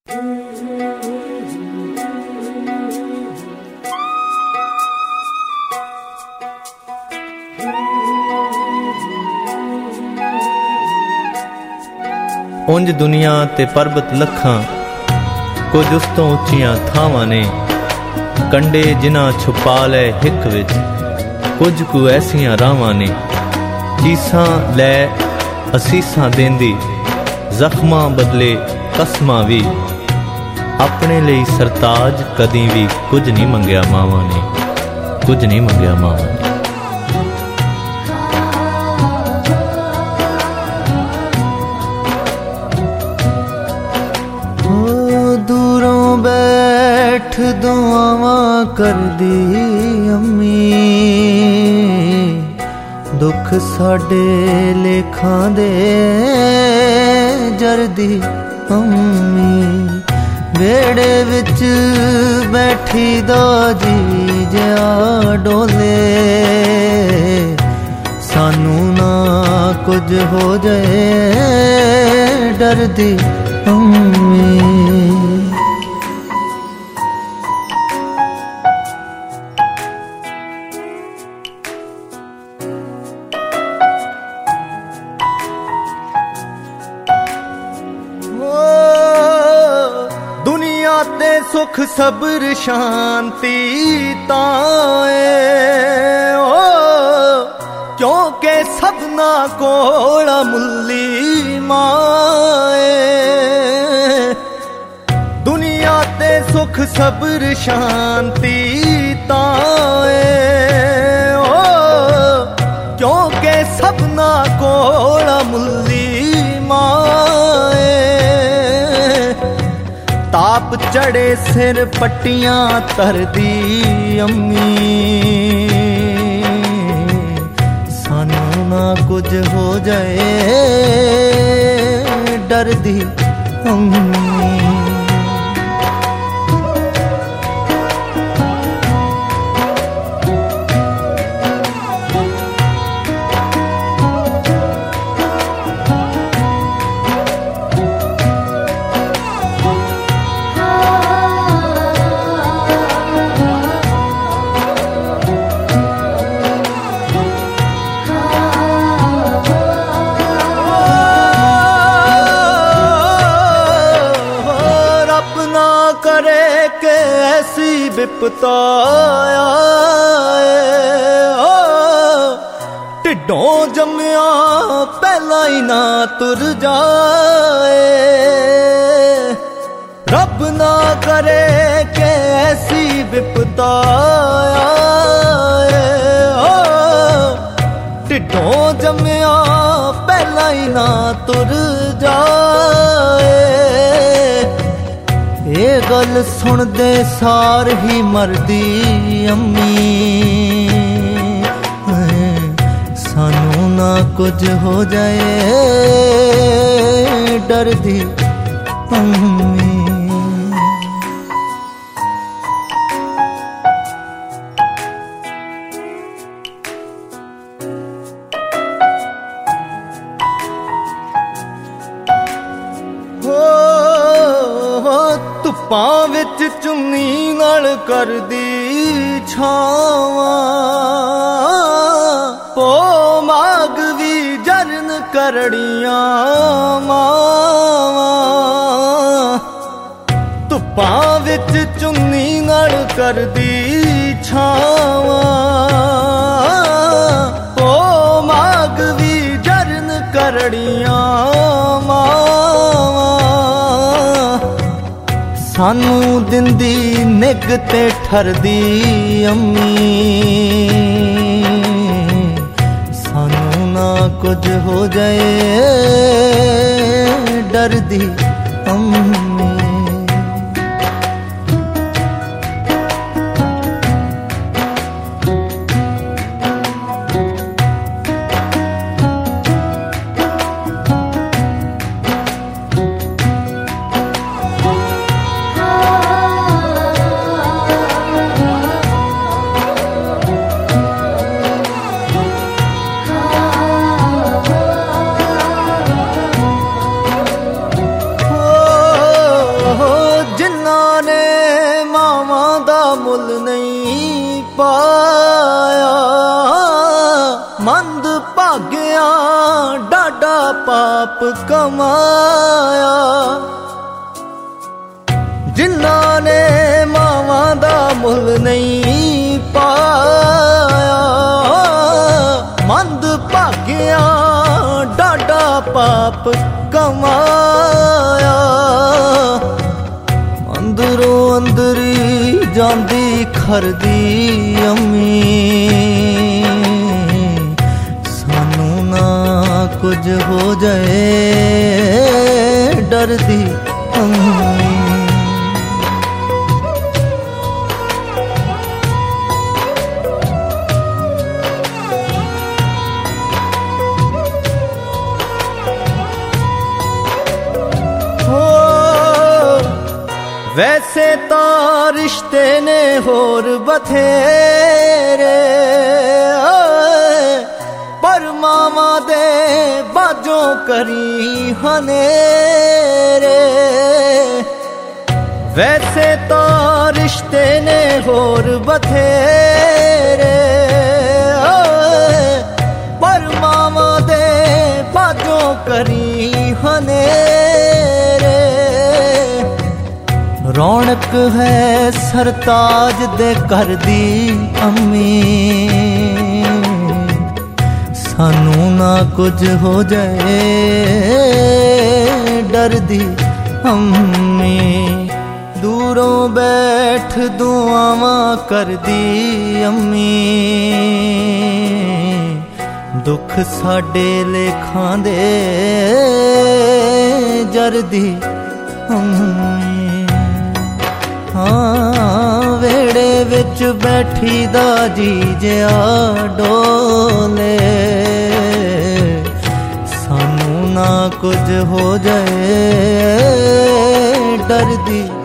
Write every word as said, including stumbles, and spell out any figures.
ਉਂਝ ਦੁਨੀਆ ਤੇ ਪਰਬਤ ਲੱਖਾਂ, ਕੁਝ ਉਸ ਤੋਂ ਉੱਚੀਆਂ ਥਾਵਾਂ ਨੇ। ਕੰਡੇ ਜਿਨ੍ਹਾਂ ਛੁਪਾ ਲਏ ਹਿੱਕ ਵਿੱਚ, ਕੁਝ ਕੁ ਐਸੀਆਂ ਰਾਵਾਂ ਨੇ। ਚੀਸਾਂ ਲੈ ਅਸੀਸਾਂ ਦੇਂਦੀ, ਜ਼ਖਮਾਂ ਬਦਲੇ ਕਸਮਾਂ ਵੀ। ਆਪਣੇ ਲਈ ਸਰਤਾਜ ਕਦੀ ਵੀ ਕੁਝ ਨਹੀਂ ਮੰਗਿਆ ਮਾਵਾਂ ਨੇ, ਕੁਝ ਨਹੀਂ ਮੰਗਿਆ ਮਾਵਾਂ ਨੇ। ਦੂਰੋਂ ਬੈਠ ਦੁਆਵਾਂ ਕਰਦੀ ਅੰਮੀ, ਦੁੱਖ ਸਾਡੇ ਲੇਖਾਂ ਦੇ ਜਰਦੀ ਅੰਮੀ। ਵਿਹੜੇ ਵਿੱਚ ਬੈਠੀ ਦਾ ਜੀ ਜਿਹਾ ਡੋਲੇ, ਸਾਨੂੰ ਨਾ ਕੁਝ ਹੋ ਜਾਏ ਡਰਦੀ ਅੰਮੀ। ਦੁਨੀਆ ਤੇ ਸੁਖ ਸਬਰ ਸ਼ਾਂਤੀ ਤਾਂ ਏ ਓ, ਕਿਉਂਕਿ ਸਭਨਾ ਕੋਲ ਮੁੱਲੀ ਮਾਂ ਏ। ਦੁਨੀਆ ਤੇ ਸੁਖ ਸਬਰ ਸ਼ਾਂਤੀ ਤਾਂ ਏ ਓ, ਕਿਉਂਕਿ ਸਭਨਾ ਕੋਲ ਮੁੱਲੀ ਮਾਂ ਏ। ਤਾਪ ਚੜੇ ਸਿਰ ਪੱਟੀਆਂ ਧਰਦੀ ਅੰਮੀ, ਸਾਨੂੰ ਨਾ ਕੁਝ ਹੋ ਜਾਏ ਡਰਦੀ ਅੰਮੀ। करे के ऐसी विपता आए, ढिडों जम्मिया पहला ही ना तुर जाए। रब ना करे के ऐसी विपता आए, ढिडों जम्मिया पहला ही ना तुर जाए। ਇਹ ਗੱਲ ਸੁਣਦੇ ਸਾਰ ਹੀ ਮਰਦੀ ਅੰਮੀ, ਸਾਨੂੰ ਨਾ ਕੁਝ ਹੋ ਜਾਏ ਡਰਦੀ ਅੰਮੀ। ਧੁੱਪਾਂ ਵਿੱਚ ਚੁੰਨੀ ਨਾਲ ਕਰਦੀ ਛਾਵਾਂ, ਪੋ ਮਾਗ ਵੀ ਜਰਨ ਕਰੜੀਆਂ ਮਾਵਾਂ। ਧੁੱਪਾਂ ਵਿੱਚ ਚੁੰਨੀ ਨਾਲ ਕਰਦੀ ਛਾਵਾਂ, ਪੋ ਮਾਗ ਵੀ ਜਰਨ ਕਰੜੀਆਂ ਮਾਵਾਂ। ਸਾਨੂੰ ਦਿੰਦੀ ਨਿੱਘ ਤੇ ਠਰਦੀ ਅੰਮੀ, ਸਾਨੂੰ ਨਾ ਕੁਝ ਹੋ ਜਾਏ ਡਰਦੀ ਅੰਮੀ। ਪਾਪ ਕਮਾਇਆ। ਜਿਨ੍ਹਾਂ ਨੇ ਮਾਵਾਂ ਦਾ ਮੁੱਲ ਨਹੀਂ ਪਾਇਆ, ਮੰਦ ਭਾਗਿਆਂ ਡਾਢਾ ਪਾਪ ਕਮਾਇਆ। ਅੰਦਰੋਂ ਅੰਦਰੀ ਜਾਂਦੀ ਖਰਦੀ ਅੰਮੀ, ਸਾਨੂੰ ਨਾ ਕੁਝ ਹੋ ਜਾਏ ਡਰਦੀ ਅੰਮੀ। ਵੈਸੇ ਤਾਂ ਰਿਸ਼ਤੇ ਨੇ ਹੋਰ ਬਥੇਰੇ, ਪਰ ਮਾਵਾਂ ਦੇ ਬਾਝੋਂ ਕਰੀ ਹਨੇਰੇ। ਵੈਸੇ ਤਾਂ ਰਿਸ਼ਤੇ ਨੇ ਹੋਰ ਬਥੇਰੇ, ਪਰ ਮਾਵਾਂ ਦੇ ਬਾਝੋਂ ਕਰੀ ਹਨੇਰੇ। ਰੌਣਕ ਹੈ ਸਰਤਾਜ ਦੇ ਘਰ ਦੀ ਅੰਮੀ, ਸਾਨੂੰ ਨਾ ਕੁਝ ਹੋ ਜਾਏ ਡਰਦੀ ਅੰਮੀ। ਦੂਰੋਂ ਬੈਠ ਦੁਆਵਾਂ ਕਰਦੀ ਅੰਮੀ, ਦੁੱਖ ਸਾਡੇ ਲੇਖਾਂ ਦੇ ਜਰਦੀ ਅੰਮੀ। ਹਾਂ ਵੇੜੇ ਵਿੱਚ ਬੈਠੀ ਦਾ ਜੀ ਜਿਆ ਡੋਲੇ, ਸਾਨੂੰ ਨਾ ਕੁਝ ਹੋ ਜਾਏ ਡਰਦੀ